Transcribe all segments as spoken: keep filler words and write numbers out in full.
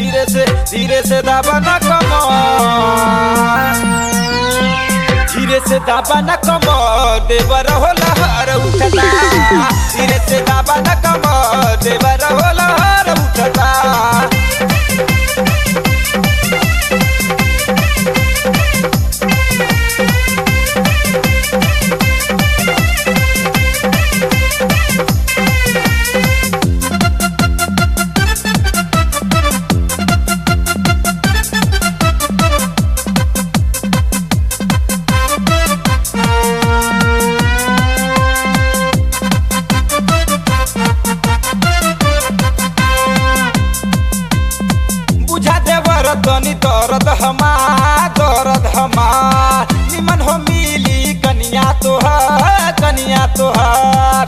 धीरे से धीरे से दाबा न कमर, धीरे से दाबा न कमर देवर हो लहर उठता, धीरे से दाबा न कमर देवर हो लहर उठता। तनी दर्द हमार दर्द हमार निमन हो मिली कनिया तोहार कनिया तोहार,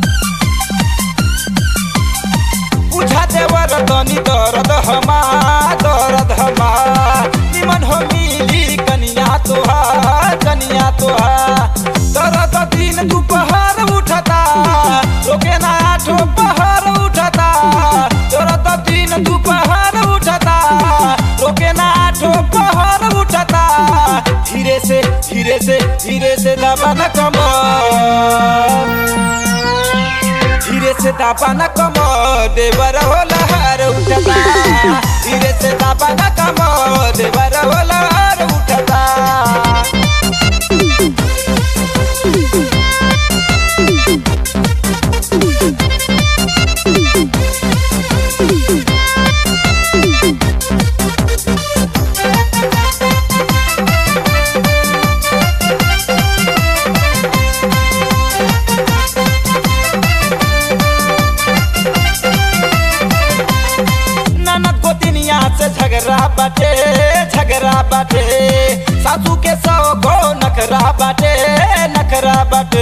बुझा देवर तनी दर्द हमार दर्द हमार निमन हो मिली कनिया तोहार कनिया तोहार। दर्द दिन दोपहर उठता रोके ना आठो पहर उठता, दर्द दिन दोपहर उठता रोके ना आठो पहर उठता। धीरे से धीरे से धीरे से दाबा न कमर, धीरे से दाबा न कमर देवर हो लहर उठता, धीरे से दाबा न कमर देवर हो लहर उठता। झगड़ा बाटे झगड़ा बाटे सासू के सौ गो नखरा बाटे नखरा बाटे,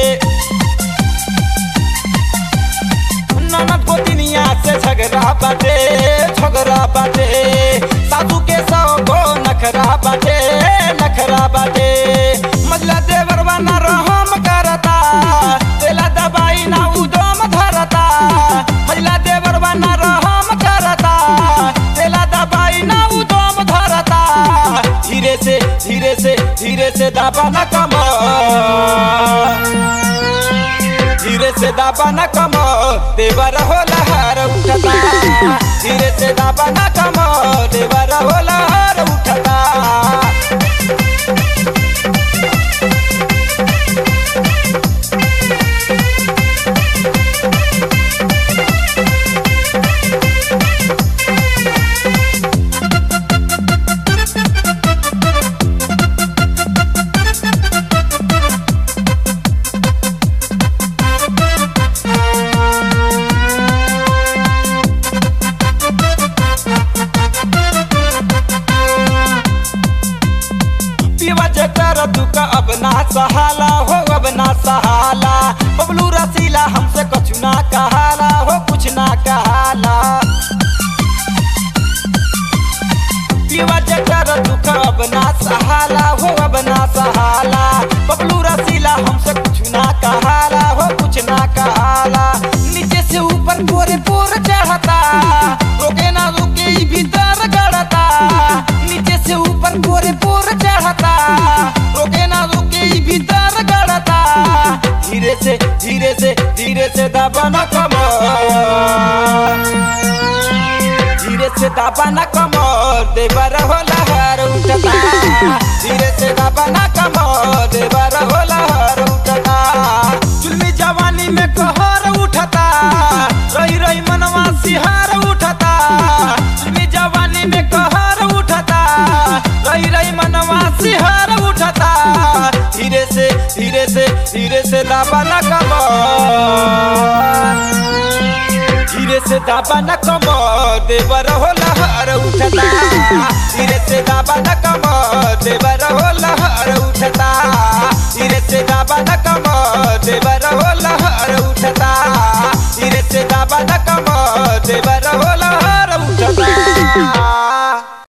ननद को दुनिया से झगड़ा बाटे झगड़ा बाटे सासू के सौ गो नखरा बाटे नखरा बाटे। मजला देवर बना रहम करता तेला दबाई ना उदम धरता, मजला देवर बना रहम करता तेला दबाई ना उदम धरता। धीरे से धीरे से धीरे से दाबा न कमर, धीरे से दाबा न कमर देवर हो लहर उठता, धीरे से दाबा न कमर देवर हो लहर उठता। दुका अब ना सहाला हो अब ना सहाला, बबलू रसीला हमसे कुछ ना कहाला हो कुछ ना कहाला। पीवा जकर दुका अब ना सहाला हो अब ना सहाला, बबलू रसीला हमसे कुछ ना कहाला हो कुछ ना कहाला। नीचे से ऊपर पोरे पोर चढ़ता रोके ना रोके भीतर गड़ता, नीचे से ऊपर पोरे पोर चढ़ता रोके ना रोके भीतर गड़ता। धीरे से धीरे से धीरे से दाबा न कमर, धीरे से दाबा न कमर देवर हो लहर उठता, धीरे से दाबा न कमर देवर हो लहर उठता। जुल्मी जवानी में कहर उठता रही रही मनवा सिहार उठता, जुल्मी जवानी में कहर उठता रही रही मनवा सिहार उठता। धीरे से धीरे से धीरे से दाबा न कमर, धीरे से दाबा न कमर देवर हो लहर उठता, धीरे से दाबा न कमर देवर हो लहर उठता, धीरे से दाबा न कमर देवर